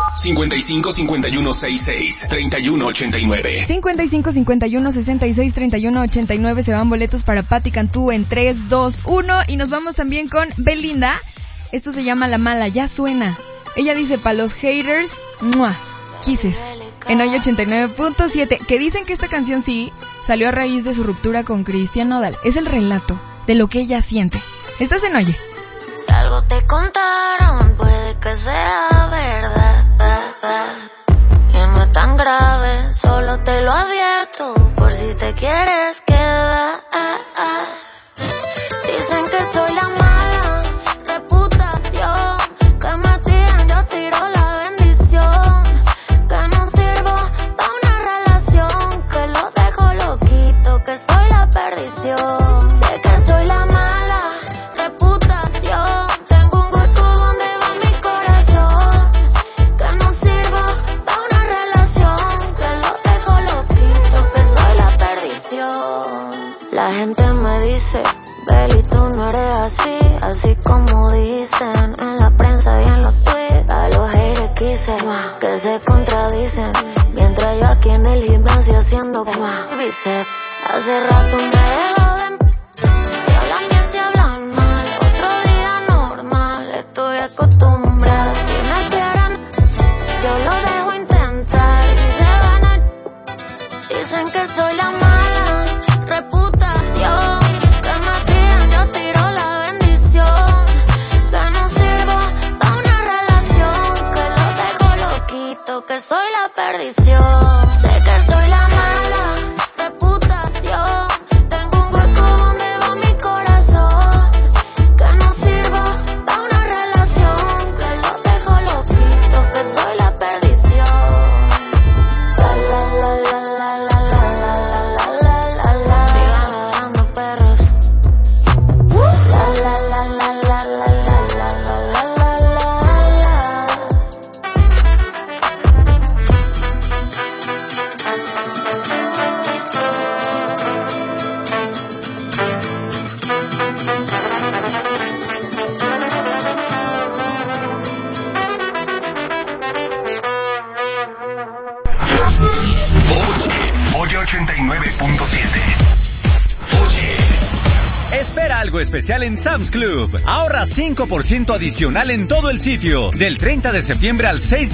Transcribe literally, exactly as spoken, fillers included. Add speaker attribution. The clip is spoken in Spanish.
Speaker 1: cincuenta y cinco, cincuenta y uno, sesenta y seis, treinta y uno, ochenta y nueve.
Speaker 2: cincuenta y cinco, cincuenta y uno, sesenta y seis, treinta y uno, ochenta y nueve. Se van boletos para Patti Cantú en tres, dos, uno. Y nos vamos también con Belinda. Esto se llama La Mala, ya suena. Ella dice, para los haters, ¡mua! Kisses. En hoy ochenta y nueve punto siete. Que dicen que esta canción sí salió a raíz de su ruptura con Cristian Nodal. Es el relato de lo que ella siente. Estás en Oye.
Speaker 3: Si algo te contaron, puede que sea verdad. Y no es tan grave, solo te lo advierto, por si te quieres quedar. Dicen que soy la mala reputación, que me tiran, yo tiro la bendición, que no sirvo pa' una relación, que lo dejo loquito, que soy la perdición. Sé que soy la mala reputación, tengo un hueco donde va mi corazón, que no sirvo pa' una relación, que lo dejo loquito, que soy la perdición. La gente me dice, Beli, tú no eres así, así como dicen en la prensa y en los tweets. A los haters quise que se contradicen, mientras yo aquí en el gimnasio haciendo bíceps. Hace rato me dejo de... Si hablan bien, si hablan mal, otro día normal, estoy acostumbrada. Si me quieren, yo lo dejo intentar y se van a... Dicen que soy la mala reputación, que me tiran, yo tiro la bendición, que no sirvo pa' una relación, que lo dejo loquito, que soy la perdición. Sé que soy la mala reputación, tengo un hueco donde va mi corazón, que no sirvo pa' una relación, que lo dejo loquito, que soy la perdición. La la la la la la la la la la la. Sigan dando perros. La la la la la la la la la la la la.
Speaker 1: Oye ochenta y nueve punto siete.
Speaker 4: Espera algo especial en Sam's Club. Ahorra cinco por ciento adicional en todo el sitio. Del treinta de septiembre al seis